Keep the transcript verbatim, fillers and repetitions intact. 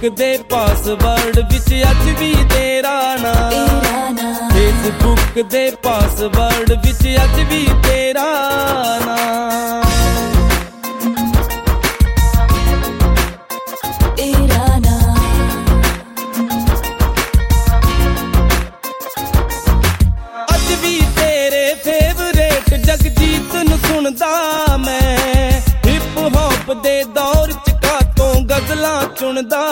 दे password विच अज भी तेरा नाम, फेसबुक दे पासवर्ड विच अज भी तेरा नाम। अज भी तेरे फेवरेट जगजीत नूं सुनदा मैं, हिप हॉप दे दौर च कातों गज़लां चुनदा